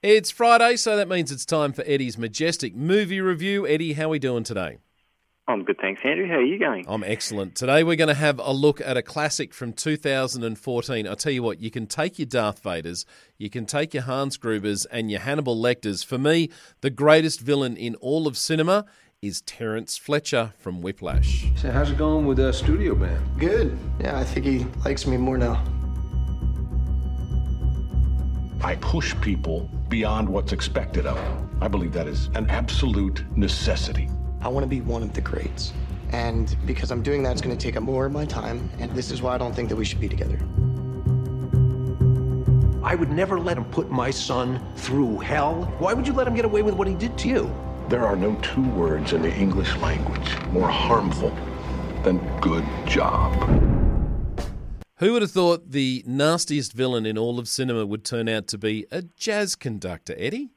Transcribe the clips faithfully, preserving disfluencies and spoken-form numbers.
It's Friday, so that means it's time for Eddie's Majestic Movie Review. Eddie, how are we doing today? I'm good, thanks, Andrew. How are you going? I'm excellent. Today we're going to have a look at a classic from two thousand fourteen. I'll tell you what, you can take your Darth Vaders, you can take your Hans Grubers and your Hannibal Lecters. For me, the greatest villain in all of cinema is Terence Fletcher from Whiplash. So how's it going with the studio band? Good. Yeah, I think he likes me more now. I push people beyond what's expected of them. I believe that is an absolute necessity. I want to be one of the greats. And because I'm doing that, it's going to take up more of my time. And this is why I don't think that we should be together. I would never let him put my son through hell. Why would you let him get away with what he did to you? There are no two words in the English language more harmful than good job. Who would have thought the nastiest villain in all of cinema would turn out to be a jazz conductor, Eddie?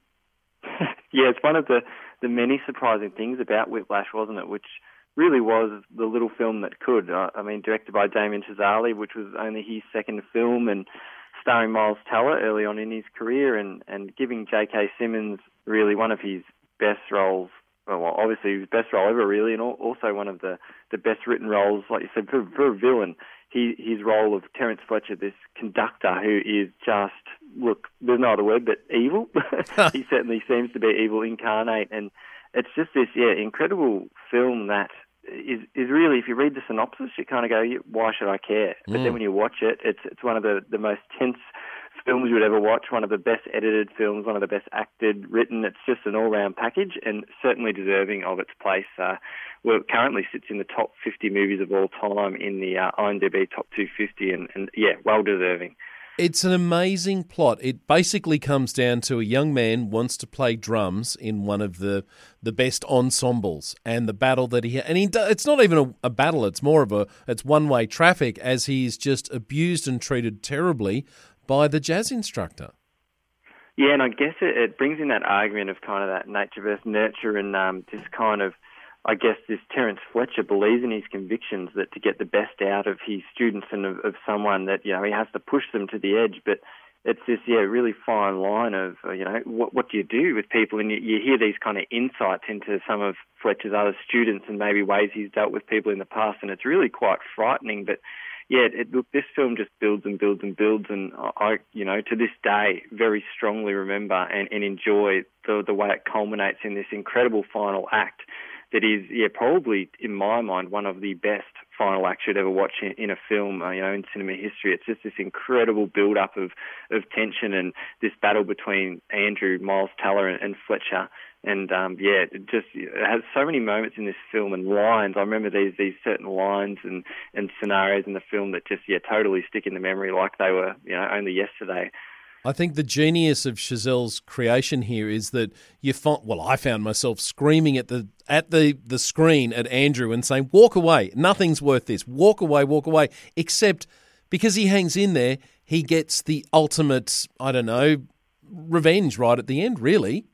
Yeah, it's one of the, the many surprising things about Whiplash, wasn't it? Which really was the little film that could. Uh, I mean, directed by Damien Chazelle, which was only his second film, and starring Miles Teller early on in his career, and, and giving J K. Simmons really one of his best roles. Well, obviously his best role ever, really, and also one of the, the best written roles, like you said, for, for a villain. He, his role of Terence Fletcher, this conductor who is just, look, there's no other word, but evil. He certainly seems to be evil incarnate. And it's just this, yeah, incredible film that is, is really, if you read the synopsis, you kind of go, why should I care? But Mm. then when you watch it, it's it's one of the, the most tense films you would ever watch, one of the best edited films, one of the best acted, written. It's just an all-round package and certainly deserving of its place. Uh, well, it currently sits in the top fifty movies of all time in the uh, IMDb top two fifty, and, and yeah, well deserving. It's an amazing plot. It basically comes down to a young man wants to play drums in one of the the best ensembles, and the battle that he and he do, it's not even a, a battle. It's more of a it's one way traffic as he's just abused and treated terribly by the jazz instructor. Yeah, and I guess it, it brings in that argument of kind of that nature versus nurture, and um, this kind of, I guess this Terence Fletcher believes in his convictions that to get the best out of his students and of, of someone that, you know, he has to push them to the edge. But it's this, yeah, really fine line of, uh, you know, what what do you do with people? And you, you hear these kind of insights into some of Fletcher's other students and maybe ways he's dealt with people in the past, and it's really quite frightening. But yeah, it, look, this film just builds and builds and builds, and I, you know, to this day, very strongly remember and, and enjoy the the way it culminates in this incredible final act that is, yeah, probably, in my mind, one of the best final acts you'd ever watch in, in a film, uh, you know, in cinema history. It's just this incredible build-up of, of tension and this battle between Andrew, Miles Teller, and, and Fletcher. And, um, yeah, it just it has so many moments in this film and lines. I remember these these certain lines and, and scenarios in the film that just, yeah, totally stick in the memory like they were, you know, only yesterday. I think the genius of Chazelle's creation here is that you find, well, I found myself screaming at the at the, the screen at Andrew and saying, walk away, nothing's worth this, walk away, walk away, except because he hangs in there, he gets the ultimate, I don't know, revenge right at the end, really.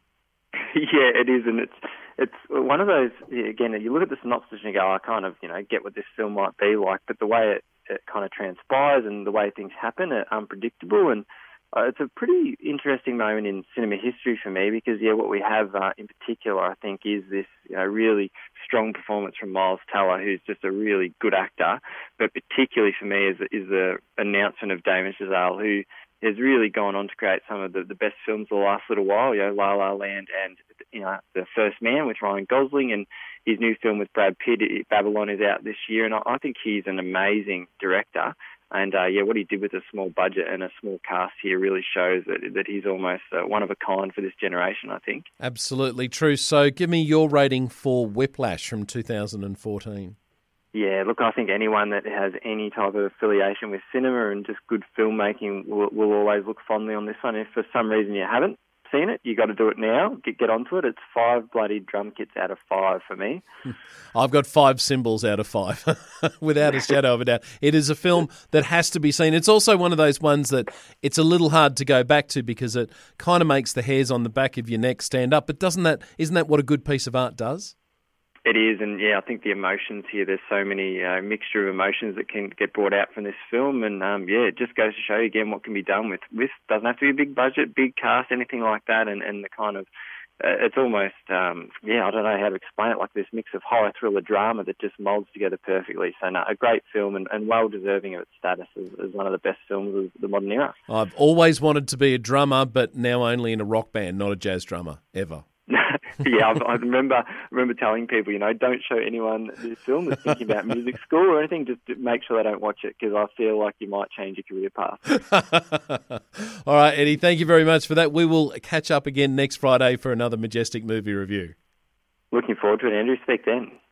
Yeah, it is, and it's it's one of those, again, you look at the synopsis and you go, I kind of, you know, get what this film might be like, but the way it, it kind of transpires and the way things happen are unpredictable, and Uh, it's a pretty interesting moment in cinema history for me because, yeah, what we have uh, in particular, I think, is this, you know, really strong performance from Miles Teller, who's just a really good actor. But particularly for me is, is the announcement of Damien Chazelle, who has really gone on to create some of the, the best films of the last little while, you know, La La Land and, you know, The First Man with Ryan Gosling, and his new film with Brad Pitt, Babylon, is out this year. And I, I think he's an amazing director. And, uh, yeah, what he did with a small budget and a small cast here really shows that that he's almost uh, one of a kind for this generation, I think. Absolutely true. So give me your rating for Whiplash from two thousand fourteen. Yeah, look, I think anyone that has any type of affiliation with cinema and just good filmmaking will, will always look fondly on this one. If for some reason you haven't seen it, you got to do it now. Get get onto it. It's five bloody drum kits out of five for me. I've got five cymbals out of five, without a shadow of a doubt. It is a film that has to be seen. It's also one of those ones that it's a little hard to go back to because it kind of makes the hairs on the back of your neck stand up. But doesn't that isn't that what a good piece of art does? It is, and yeah, I think the emotions here, there's so many uh, mixture of emotions that can get brought out from this film, and um, yeah, it just goes to show you again what can be done with, with doesn't have to be a big budget, big cast, anything like that, and, and the kind of, uh, it's almost, um, yeah, I don't know how to explain it, like this mix of horror, thriller, drama that just molds together perfectly. So no, a great film and, and well deserving of its status as, as one of the best films of the modern era. I've always wanted to be a drummer, but now only in a rock band, not a jazz drummer, ever. yeah, I, I remember remember telling people, you know, don't show anyone this film that's thinking about music school or anything. Just make sure they don't watch it, because I feel like you might change your career path. All right, Eddie, thank you very much for that. We will catch up again next Friday for another Majestic movie review. Looking forward to it, Andrew. Speak then.